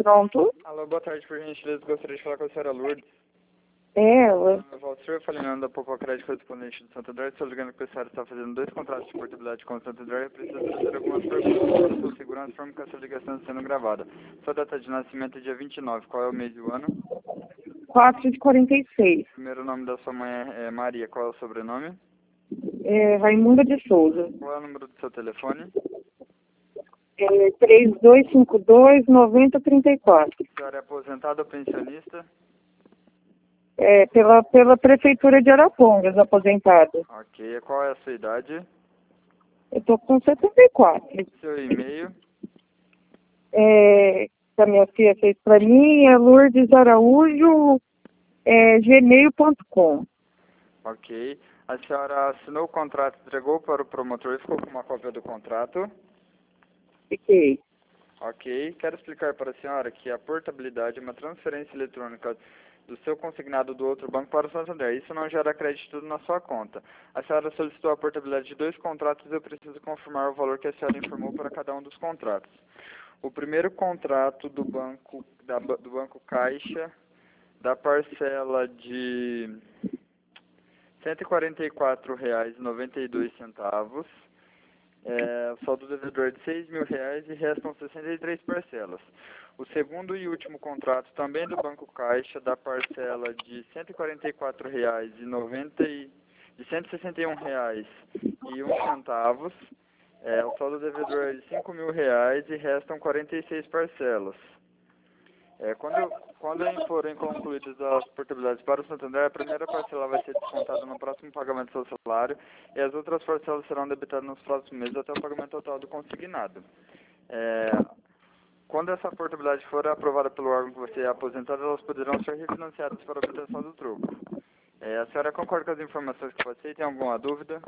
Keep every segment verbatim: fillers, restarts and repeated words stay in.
Pronto. Alô, boa tarde, por gentileza, gostaria de falar com a senhora Lourdes. É ela. Eu Valcir, falando da Popo Crédito Correspondente de Santo André, estou ligando que a senhora está fazendo dois contratos de portabilidade com o Santo André e precisa fazer algumas perguntas para a sua segurança, forma que essa ligação está sendo gravada. Sua data de nascimento é dia vinte e nove, qual é o mês e o ano? quatro de quarenta e seis. O primeiro nome da sua mãe é é Maria, qual é o sobrenome? É, Raimunda de Souza. Qual é o número do seu telefone? É, três dois cinco dois, nove zero três quatro. A senhora é aposentada ou pensionista? É, pela, pela Prefeitura de Arapongas, aposentada. Ok, qual é a sua idade? Eu tô com setenta e quatro. Seu e-mail? É, que a minha filha fez pra mim é Lourdes Araújo, é, gmail ponto com. Ok. A senhora assinou o contrato, entregou para o promotor e ficou com uma cópia do contrato? Fiquei. Ok. Quero explicar para a senhora que a portabilidade é uma transferência eletrônica do seu consignado do outro banco para o Santander. Isso não gera crédito na sua conta. A senhora solicitou a portabilidade de dois contratos e eu preciso confirmar o valor que a senhora informou para cada um dos contratos. O primeiro contrato do banco, da, do banco Caixa, da parcela de cento e quarenta e quatro reais e noventa e dois centavos. É, saldo devedor de seis mil reais e restam sessenta e três parcelas. O segundo e último contrato, também do Banco Caixa, da parcela de cento e quarenta e quatro reais e noventa e de cento e sessenta e um reais e um centavos. É, o saldo devedor é de cinco mil reais e restam quarenta e seis parcelas. É, quando, quando forem concluídas as portabilidades para o Santander, a primeira parcela vai ser descontada no próximo pagamento do seu salário e as outras parcelas serão debitadas nos próximos meses até o pagamento total do consignado. É, quando essa portabilidade for aprovada pelo órgão que você é aposentado, elas poderão ser refinanciadas para a obtenção do troco. É, a senhora concorda com as informações que eu passei? Tem alguma dúvida?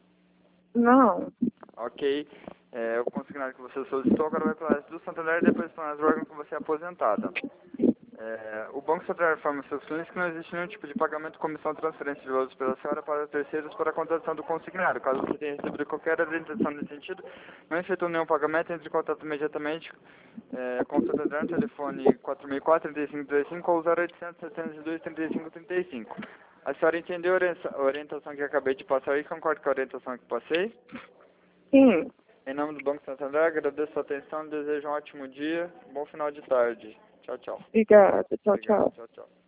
Não. Ok. É, o consignado que você solicitou agora vai para do Santander e depois para o órgão que você é aposentada. É, o Banco Santander informa seus clientes que não existe nenhum tipo de pagamento, comissão, transferência de valores pela senhora para terceiros para a contratação do consignado. Caso você tenha recebido qualquer orientação nesse sentido, não efetuou nenhum pagamento, entre em contato imediatamente é, com o Santander no telefone quatro seis quatro, três cinco três cinco ou zero oitocentos, setecentos e dois, trinta e cinco, trinta e cinco. A senhora entendeu a orientação que acabei de passar e concorda com a orientação que passei? Sim. Em nome do Banco Santander, agradeço a atenção e desejo um ótimo dia, um bom final de tarde. Tchau, tchau. Obrigada. Tchau, Obrigado, tchau. tchau, tchau.